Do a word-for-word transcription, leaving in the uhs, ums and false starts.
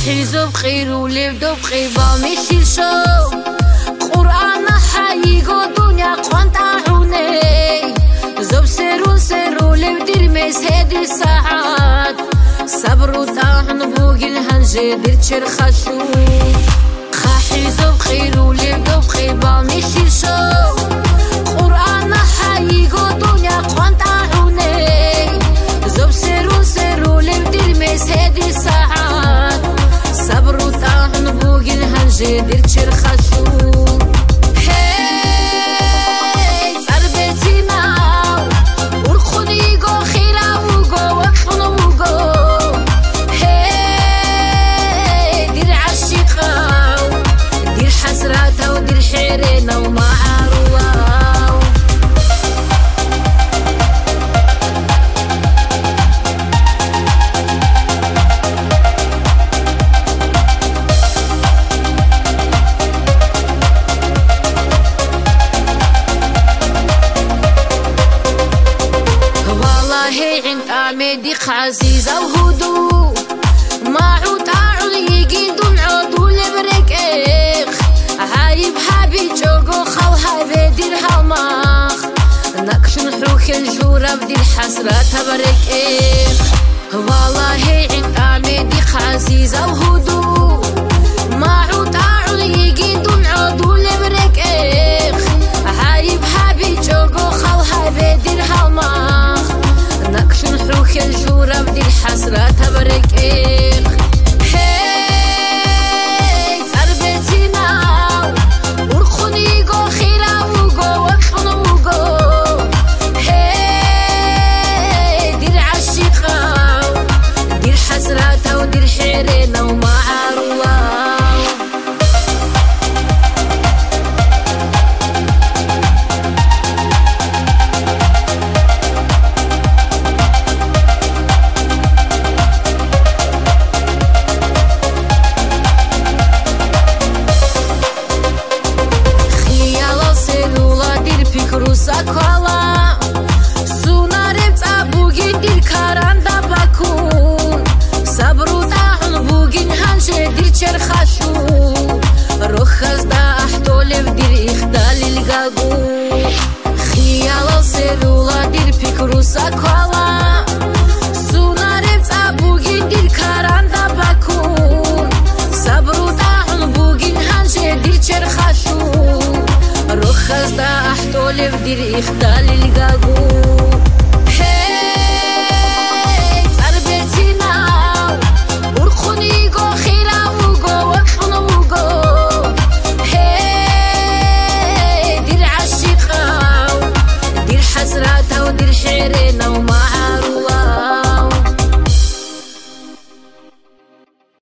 ხიზობ ყირულებდო ყივა მიშილშო ყურანა ჰაიგო დუნია ყონტაუნე ზობსერულ სერულებდირ მესედი საათ საბრუტან ბუგილ ჰანჟედირ ჩერხაშუ ხაჰიზობ ყირულებდო ყივა მიშილშო ყურანა ჰაიგო დუნია ყონტაუნე ზობსერულ სერულებდირ მესედი საათ საბრუტან ბუგილ ჰანჟედირ ჩერხაშუ مدي عزيزة وهدوء ما عود أعود يجي دون عضو لبرك إخ عايب حبي جوجو خو هبدي الهماخ نكشن حروك الجورة بدي الحسرة تبرك إخ والله عند مدي عزيزة وهدوء ما عود أعود يجي دون عضو لبرك إخ عايب حبي جوجو خو هبدي الهماخ نكشن حروك الجورة بدي الحسرة تبرك إخ هاي تربتي ناو ورخوني جو خيرا وجو وكحنا وجو هاي دير عشيقة دير حسرة ودير حيرنا وما عروة Sakala sunarem tabugin dir karanda bakun sabrutan bugin hanje dir cherkhashu rokhazda ahtolev dir ikhdalil gagu khiyala selula dir fikru sakala sunarem tabugin dir karanda bakun sabrutan bugin hanje dir cherkhashu روخ از ده احتول بدیر اختال الگاگو